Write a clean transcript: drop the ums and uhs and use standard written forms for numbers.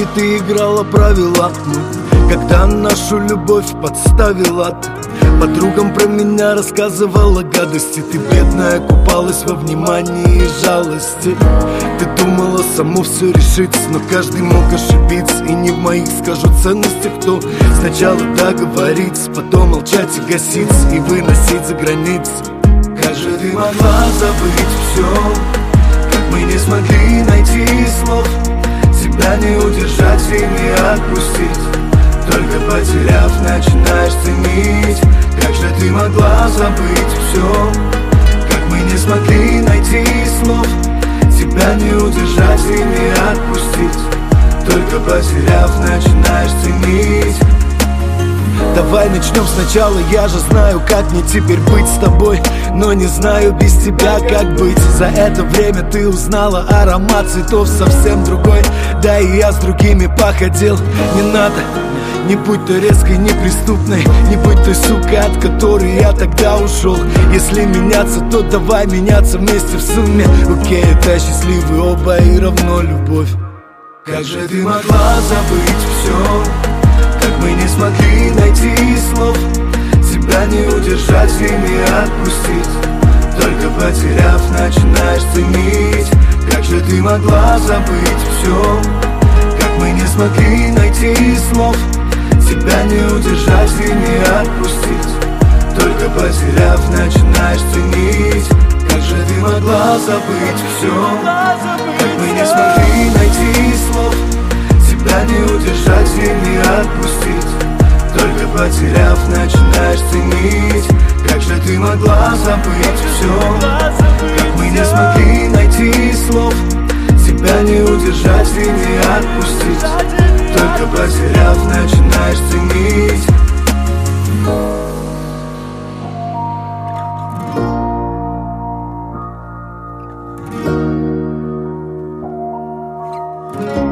ты играла правила, когда нашу любовь подставила. Подругам про меня рассказывала гадости. Ты, бедная, купалась во внимании и жалости. Ты думала саму все решить, но каждый мог ошибиться. И не в моих, скажу, ценностях, кто сначала договорится, потом молчать и гаситься, и выносить за границы. Как же ты могла забыть все, как мы не смогли найти слов, себя не удержать и не отпустить. Только потеряв, начинаешь ценить. Как же ты могла забыть все, как мы не смогли найти слов, тебя не удержать и не отпустить. Только потеряв, начинаешь ценить. Давай начнем сначала, я же знаю, как мне теперь быть с тобой, но не знаю без тебя, как быть. За это время ты узнала аромат цветов совсем другой. Да и я с другими походил. Не надо, не будь той резкой, неприступной, не будь той сукой, от которой я тогда ушел. Если меняться, то давай меняться вместе в сумме. Окей, это счастливы оба и равно любовь. Как же ты могла забыть все, как мы не смогли найти слов, себя не удержать и не отпустить. Только потеряв, начинаешь ценить. Как же ты могла забыть все, как мы не смогли найти слов, себя не удержать и не отпустить. Только потеряв, начинаешь ценить. Как же ты могла забыть все, как мы не смогли найти слов, себя не удержать и не отпустить. Только потеряв, начинаешь ценить. Как же ты могла забыть все, как мы не смогли найти слов, себя не удержать и не отпустить. Только потеряв, начинаешь ценить. Thank